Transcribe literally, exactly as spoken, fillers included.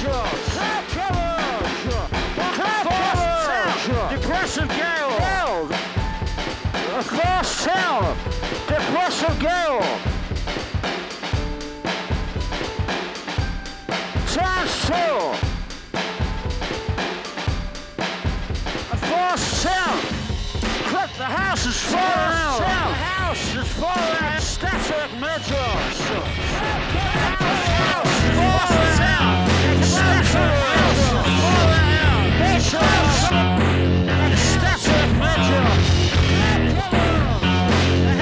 Depressive gale. Across town. Depressive gale. Times two. Across town. The house is falling out. The house is falling out. Static Metro.